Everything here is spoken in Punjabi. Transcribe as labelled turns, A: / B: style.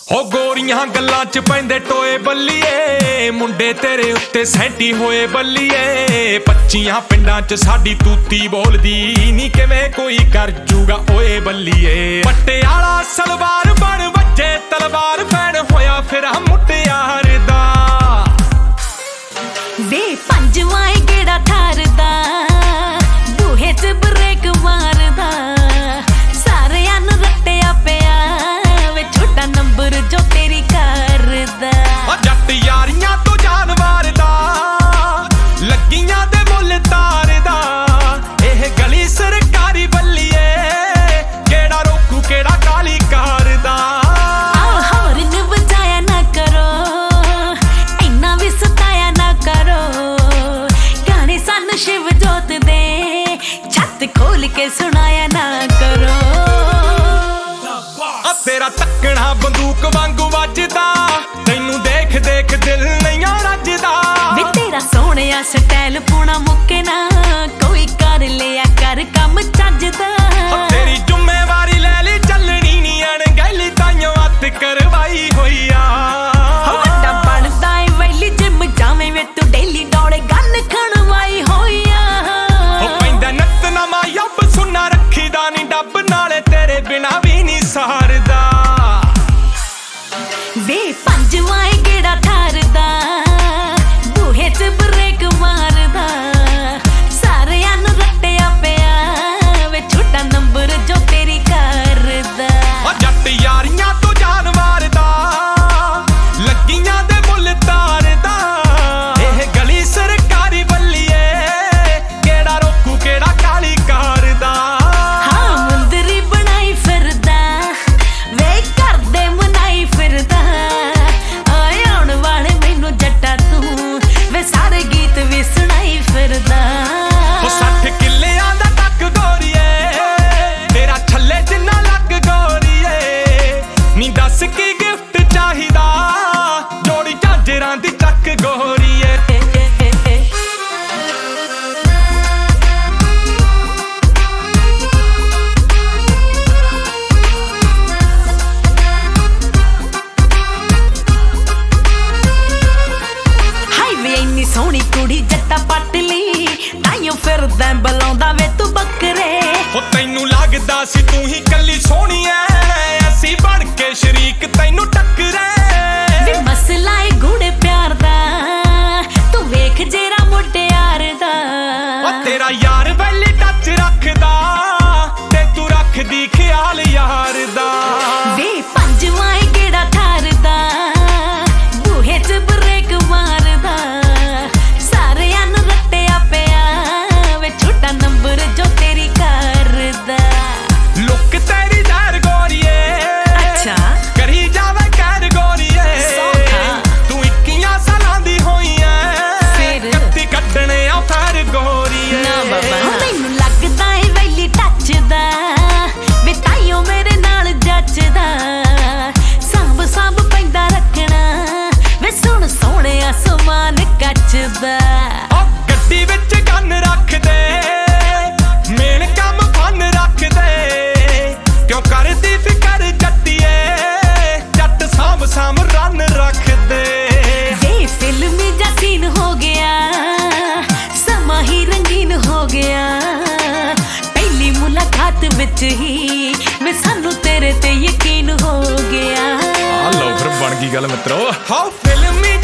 A: ਹੋ ਗੋਰੀਆਂ ਗੱਲਾਂ ਚ ਪੈਂਦੇ ਟੋਏ ਬੱਲੀਏ, ਮੁੰਡੇ ਤੇਰੇ ਉੱਤੇ ਸੈਂਟੀ ਹੋਏ ਬੱਲੀਏ। 25 ਪਿੰਡਾਂ ਚ ਸਾਡੀ ਤੂਤੀ ਬੋਲਦੀ ਨੀ, ਕਿਵੇਂ ਕੋਈ ਕਰ ਜੂਗਾ ਓਏ ਬੱਲੀਏ। ਪਟਿਆਲਾ ਸਲਵਾਰ ਬਣ ਵੱਜੇ ਤਲਵਾਰ ਫੈਨ ਹੋਇਆ ਫਿਰ ਮੁਟਿਆਰ ਦਾ।
B: ਵੇ ਪੰਜਵਾਂ ਕਿਹੜਾ ਠਾਰਦਾ, ਬੂਹੇ ਚ ਬ੍ਰੇਕ ਮਾਰਦਾ, ਸਾਰਿਆਂ ਨੂੰ ਰੱਟਿਆ ਪਿਆ ਵੇ ਛੋਟਾ ਨੰਬਰ ਜੋ ਤੇਰੀ ਕਰਦਾ।
A: ਜੱਟ ਯਾਰੀਆਂ ਤੋਂ ਜਾਨਵਰ ਦਾ, ਲੱਗੀਆਂ ਦੇ ਮੁੱਲ ਤਾਰਦਾ। ਇਹ ਗਲੀ ਸਰਕਾਰੀ ਬੱਲੀਏ, ਕਿਹੜਾ ਰੋਕੂ ਕਿਹੜਾ ਕਾਲੀ ਕਰਦਾ।
B: ਹੌਰਨ ਵਜਾਇਆ ਨਾ ਕਰੋ, ਇੰਨਾ ਵੀ ਸਤਾਇਆ ਨਾ ਕਰੋ, ਗਾਣੇ ਸਾਨੂੰ ਸ਼ਿਵ ਜੋਤ ਦੇ ਛੱਤ ਖੋਲ ਕੇ ਸੁਣਾਇਆ ਨਾ ਕਰੋ।
A: ਤੇਰਾ ਤੱਕਣਾ ਬੰਦੂਕ ਵਾਂਗੂ ਵੱਜਦਾ, ਤੈਨੂੰ ਦੇਖ ਦੇਖ ਦਿਲ ਨਹੀਂ ਰੱਜਦਾ।
B: ਵੇ ਤੇਰਾ ਸੋਹਣਿਆ ਸਟਾਈਲ ਪੂਣਾ ਮੁੱਕੇ ਨਾ, ਕੋਈ ਕਰ ਲਿਆ ਕਰ ਕੰਮ ਚੱਜਦਾ।
A: ਤੇਰੀ ਜ਼ਿੰਮੇਵਾਰੀ ਲੈ ਲਈ ਚੱਲਣੀ ਨੀ ਅਣਗਹਿਲੀ, ਤਾਈਓ ਹੱਥ ਕਰਵਾਈ ਹੋਈ ਆ।
B: ਵੱਡਾ ਬਣਦਾ ਏ ਵੈਲੀ ਜਿਮ ਜਾਵੇਂ ਵੇ ਤੂੰ ਡੇਲੀ ਡੋਲੇ ਗੰਨ ਖਣਵਾਈ ਹੋਈ ਆ।
A: ਪੈਂਦਾ ਨੱਤ ਨਮਾ ਯੱਬ ਸੁਣਾ ਰੱਖੀਦਾ ਨੀ ਡੱਬ, ਨਾਲੇ ਤੇਰੇ ਬਿਨਾ ਵੀ ਨੀ ਸਹਾਰਦਾ।
B: ਵੇ ਪੰਜਵਾਂ ਕਿਹੜਾ ਠਾਰਦਾ, ਬੂਹੇ ਚ ਬ੍ਰੇਕ ਮਾਰਦਾ, ਸਾਰਿਆਂ ਨੂੰ ਰੱਟਿਆ ਪਿਆ ਵੇ ਛੋਟਾ ਨੰਬਰ ਜੋ ਤੇਰੀ ਕਰਦਾ।
A: ਜੱਟ ਯਾਰੀਆਂ ਤੋਂ ਜਾਨਵਰ ਦਾ, ਲੱਗੀਆਂ ਦੇ ਮੁੱਲ ਤਾਰਦਾ। ਇਹ ਗਲੀ ਸਰਕਾਰੀ ਬੱਲੀਏ, ਕਿਹੜਾ ਰੋਕੂ ਕਿਹੜਾ ਕਾਲੀ ਕਰਦਾ।
B: ਹਾਂ ਮੁੰਦਰੀ ਬਣਾਈ ਫਿਰਦਾ, ਵੇ ਕਰਦੇ ਮਨਾਈ ਫਿਰਦਾ। ਆਏ ਆਉਣ ਵਾਲੇ ਮੈਨੂੰ ਜੱਟਾ ਤੂੰ, ਵੇ ਸਾਰੇ ਗੀਤ ਵੀ ਸੁਣਾਈ ਫਿਰਦਾ।
A: 60 ਕਿੱਲਿਆਂ ਦਾ ਟੱਕ ਗੋਰੀਏ, ਤੇਰਾ ਛੱਲੇ ਜਿੰਨਾ ਲੱਗ ਗੋਰੀਏ। ਨੀ ਦੱਸ ਕੀ ਗਿਫਟ ਚਾਹੀਦਾ, ਜੋੜੀ ਝਾਂਜਰਾਂ ਦੀ ਚੱਕ ਗੋਰੀਏ।
B: ਹਾਈ ਵੇ ਇੰਨੀ ਸੋਹਣੀ ਕੁੜੀ ਜੱਟਾ ਪੱਟ ਲਈ, ਤਾਈਓ ਫਿਰਦਾ ਬਲਾਉਂਦਾ ਵੇ ਤੂੰ ਬੱਕਰੇ।
A: ਉਹ ਤੈਨੂੰ ਲੱਗਦਾ ਸੀ ਤੂੰ ਹੀ ਕੱਲੀ ਸੋਹਣੀ ਐ, ਅਸੀਂ ਬਣ ਕੇ ਸ਼ਰੀਕ ਤੈਨੂੰ ਟੱਕਰੇ।
B: ਵੇ ਮਸਲਾ ਏ ਗੂੜੇ ਪਿਆਰ ਦਾ, ਤੂੰ ਵੇਖ ਜੇਰਾ ਮੁਟਿਆਰ ਦਾ।
A: ਉਹ ਤੇਰਾ ਯਾਰ ਵੈਲੀ ਟੱਚ ਰੱਖਦਾ, ਤੇ ਤੂੰ ਰੱਖਦੀ ਖਿਆਲ ਯਾਰ ਦਾ।
B: ਵੇ ਪੰਜਵਾਂ ਕਿਹੜਾ ਠਾਰਦਾ, ਬੂਹੇ ਚ ਬ੍ਰੇਕ ਮਾਰਦਾ, ਸਾਰਿਆਂ ਨੂੰ ਰੱਟਿਆ ਪਿਆ ਵੇ ਛੋਟਾ ਨੰਬਰ ਜੋ ਤੇਰੀ ਕਰਦਾ।
A: ਲੁੱਕ ਤੇਰੀ ਜ਼ਾਰ ਗੋਰੀਏ,
B: ਅੱਛਾ
A: ਕਰੀ ਜਾਵੇ ਕਰ ਗੋਰੀਏ।
B: ਸੌਖਾ।
A: ਤੂੰ 21 ਸਾਲਾਂ ਦੀ ਹੋਈ ਐ,
B: ਫਿਰ?
A: ਕੱਤੀ ਕੱਢਣੇ ਆ ਫੈਰ ਗੋਰੀਏ।
B: ਨਾ ਬਾਬਾ ਮੈਨੂੰ ਲੱਗਦਾ ਏ ਵੈਲੀ ਟੱਚਦਾ, ਵੇ ਤਾਈਓ ਮੇਰੇ ਨਾਲ ਜੱਚਦਾ। ਸਾਂਭ ਸਾਂਭ ਪੈਂਦਾ ਰੱਖਣਾ, ਵੇ ਸੁਣ ਸੋਹਣਿਆ ਸਮਾਨ ਕੱਚਦਾ।
A: ਉਹ ਗੱਡੀ ਵਿੱਚ ਗੰਨ ਰੱਖਦੇ, ਮੇਨ ਕੰਮ ਫਨ ਰੱਖਦੇ। ਕਿਉਂ ਕਰਦੀ ਫਿਕਰ ਜੱਟੀਏ, ਜੱਟ ਸਾਂਭ ਸਾਂਭ ਰੰਨ ਰੱਖਦੇ।
B: ਵੇ ਫਿਲਮੀ ਜਿਹਾ ਸੀਨ ਹੋ ਗਿਆ, ਸਮਾਂ ਹੀ ਰੰਗੀਨ ਹੋ ਗਿਆ। ਪਹਿਲੀ ਮੁਲਾਕਾਤ ਵਿੱਚ ਹੀ ਵੇ ਸਾਨੂੰ ਤੇਰੇ ਤੇ ਯਕੀਨ ਹੋ ਗਿਆ।
A: ਆ ਲਓ ਫਿਰ ਬਣ ਗਈ ਗੱਲ ਮਿੱਤਰੋ। ਹਾਉ ਫਿਲਮੀ